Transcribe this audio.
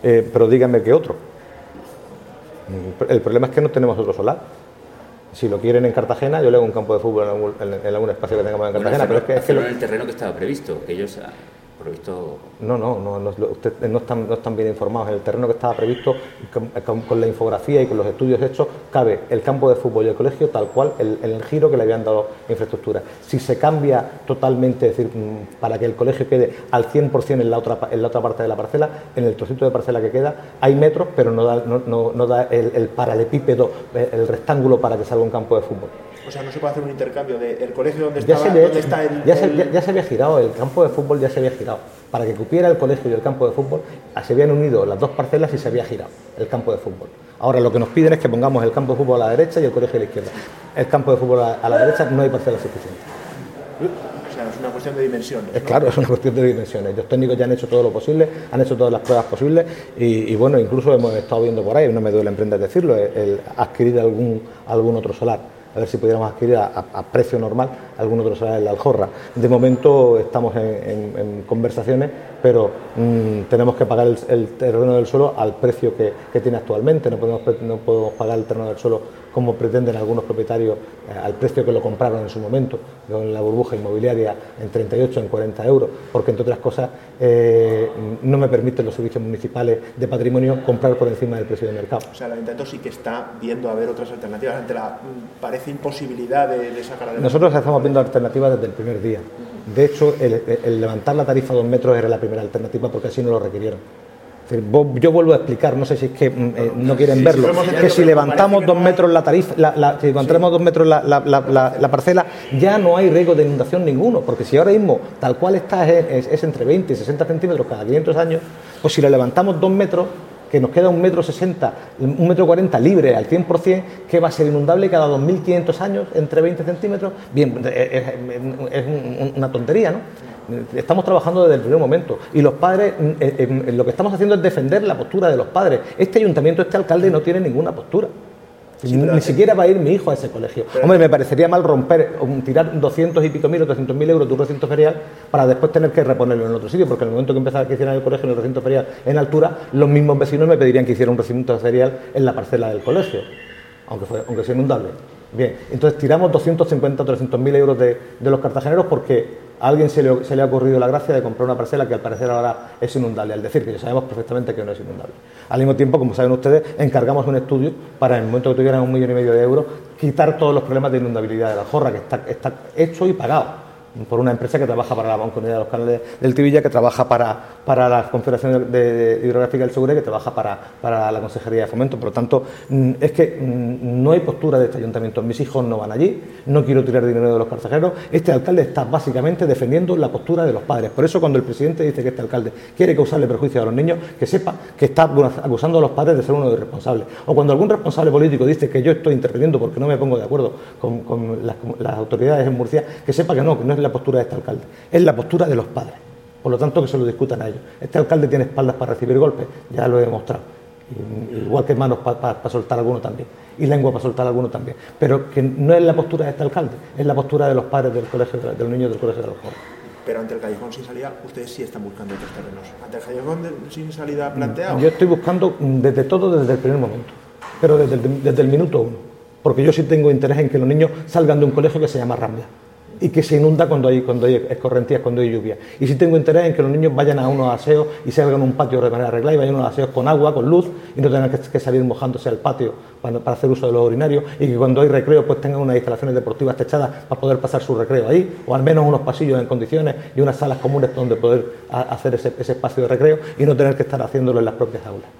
pero díganme qué otro. El problema es que no tenemos otro solar. Si lo quieren en Cartagena, yo le hago un campo de fútbol en algún espacio que tengamos en Cartagena. Bueno, pero es que en el terreno que estaba previsto, que ellos previsto... No, ustedes no están bien informados. En el terreno que estaba previsto, con la infografía y con los estudios hechos, cabe el campo de fútbol y el colegio tal cual, el giro que le habían dado infraestructura. Si se cambia totalmente, es decir, para que el colegio quede al 100% en la otra parte de la parcela, en el trocito de parcela que queda, hay metros, pero no da el paralepípedo, el rectángulo para que salga un campo de fútbol. O sea, no se puede hacer un intercambio del colegio donde Ya está se había girado, el campo de fútbol ya se había girado. Para que cupiera el colegio y el campo de fútbol, se habían unido las dos parcelas y se había girado el campo de fútbol. Ahora lo que nos piden es que pongamos el campo de fútbol a la derecha y el colegio a la izquierda. El campo de fútbol a la derecha no hay parcelas suficientes. O sea, es una cuestión de dimensiones, ¿no? Claro, es una cuestión de dimensiones. Los técnicos ya han hecho todo lo posible, han hecho todas las pruebas posibles y bueno, incluso hemos estado viendo por ahí, no me duele emprender decirlo, el adquirir algún otro solar. A ver si pudiéramos adquirir a precio normal algún otro solar en la Aljorra. De momento estamos en conversaciones, pero tenemos que pagar el terreno del suelo al precio que tiene actualmente. No podemos pagar el terreno del suelo como pretenden algunos propietarios al precio que lo compraron en su momento, con la burbuja inmobiliaria en 38, en 40 euros, porque entre otras cosas no me permiten los servicios municipales de patrimonio comprar por encima del precio de mercado. O sea, el ayuntamiento sí que está viendo a ver otras alternativas ante la parece imposibilidad de sacar adelante. Nosotros estamos viendo alternativas desde el primer día. De hecho, el levantar la tarifa a 2 metros era la primera alternativa porque así no lo requirieron. Es decir, yo vuelvo a explicar, no sé si es que no quieren verlo, que si levantamos 2 metros la tarifa, si levantamos 2 metros la parcela, ya no hay riesgo de inundación ninguno, porque si ahora mismo tal cual está es entre 20 y 60 centímetros cada 500 años, pues si le levantamos 2 metros, que nos queda 1,60 m, 1,40 m libre al 100%, que va a ser inundable cada 2.500 años entre 20 centímetros, bien, es una tontería, ¿no? Estamos trabajando desde el primer momento y los padres, lo que estamos haciendo es defender la postura de los padres. Este ayuntamiento, este alcalde no tiene ninguna postura. Sí, ni siquiera va a ir mi hijo a ese colegio. Hombre, me parecería mal tirar 200 y pico mil o 300.000 euros de un recinto ferial para después tener que reponerlo en otro sitio, porque en el momento que empezara que hicieran el colegio en el recinto ferial en altura, los mismos vecinos me pedirían que hiciera un recinto ferial en la parcela del colegio, aunque sea inundable. Bien, entonces tiramos 250 o 300.000 euros de los cartageneros porque a alguien se le ha ocurrido la gracia de comprar una parcela que al parecer ahora es inundable, al decir que ya sabemos perfectamente que no es inundable. Al mismo tiempo, como saben ustedes, encargamos un estudio para, en el momento que tuvieran 1,5 millones de euros, quitar todos los problemas de inundabilidad de la Aljorra, que está hecho y pagado por una empresa que trabaja para la Mancomunidad de los Canales del Tibilla, que trabaja para la Confederación Hidrográfica del Segura y que trabaja para la Consejería de Fomento. Por lo tanto, es que no hay postura de este ayuntamiento. Mis hijos no van allí, no quiero tirar dinero de los cartageneros. Este alcalde está básicamente defendiendo la postura de los padres. Por eso, cuando el presidente dice que este alcalde quiere causarle perjuicio a los niños, que sepa que está acusando a los padres de ser unos irresponsables. O cuando algún responsable político dice que yo estoy interviniendo porque no me pongo de acuerdo con las autoridades en Murcia, que sepa que no es la postura de este alcalde, es la postura de los padres. Por lo tanto, que se lo discutan a ellos. Este alcalde tiene espaldas para recibir golpes, ya lo he demostrado. Igual que manos para soltar alguno también, y lengua para soltar alguno también. Pero que no es la postura de este alcalde, es la postura de los padres del colegio, de los niños del colegio de los jóvenes. Pero ante el callejón sin salida, ustedes sí están buscando otros terrenos. Ante el callejón sin salida planteado. Yo estoy buscando desde el primer momento, pero desde el minuto 1. Porque yo sí tengo interés en que los niños salgan de un colegio que se llama Rambla y que se inunda cuando hay escorrentías, cuando hay lluvia. Y sí tengo interés en que los niños vayan a unos aseos y salgan a un patio de manera arreglada y vayan a unos aseos con agua, con luz, y no tengan que salir mojándose al patio para hacer uso de los urinarios, y que cuando hay recreo pues tengan unas instalaciones deportivas techadas para poder pasar su recreo ahí, o al menos unos pasillos en condiciones y unas salas comunes donde poder hacer ese espacio de recreo y no tener que estar haciéndolo en las propias aulas.